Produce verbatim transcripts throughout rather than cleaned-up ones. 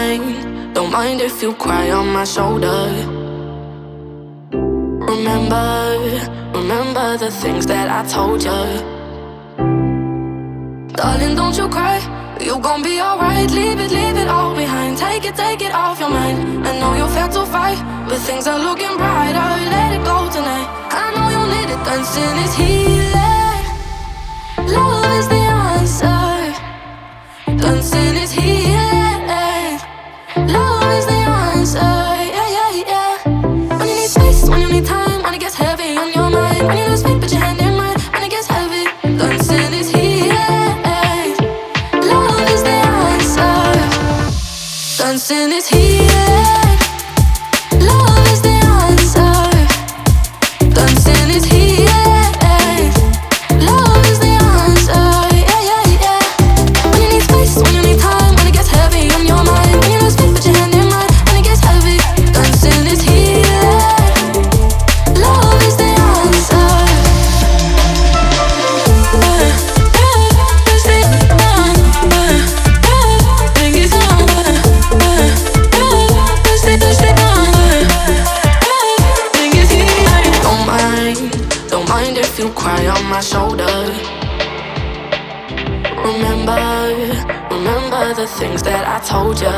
mind, don't mind if you cry on my shoulder. Remember, remember the things that I told you. Darling, don't you cry, you gon' be alright. Leave it, leave it all behind. Take it, take it off your mind. I know you're fed to fight, but things are looking brighter. Let it go tonight. I know you need it, dancing is healing. Love is the answer. Dancing is healing. Love is the answer. Yeah, yeah, yeah. When you need space, when you need time, when it gets heavy on your mind, when you lose faith, put your hand in mine, when it gets heavy. Dancing is healing. Love is the answer. Dancing is healing. Love is the answer. Dancing is healing. Love is the answer. Yeah, yeah, yeah. When you need space, when you need time, when it gets heavy on your mind, when you lose faith, put your hand in mine, when it gets heavy. Dancing is healing. Love is the answer. Don't mind, don't mind if you cry on my shoulder. Remember, remember the things that I told you.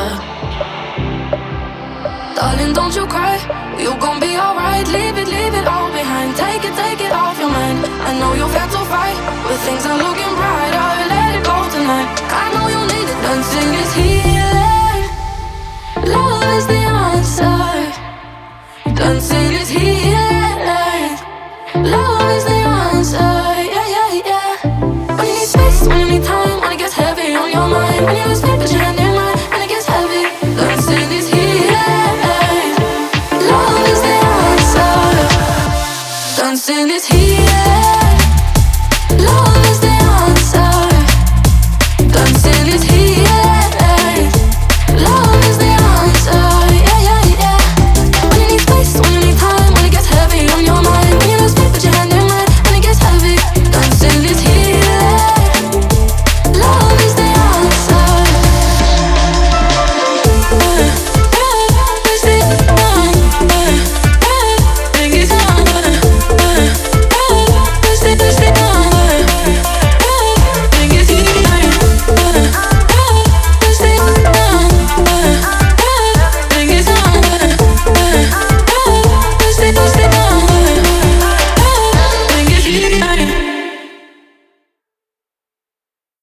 Darling, don't you cry, you gon' be alright. Leave it, leave it all behind. Take it, take it off your mind. I know you're fed to fight, but things are looking brighter. Let it go tonight. I know you need it. Dancing is healing. Love is the answer. Dancing is healing. Love is the answer. Yeah, yeah, yeah. When you need space, when you need time, when it gets heavy on your mind, when you lose faith, put your hand in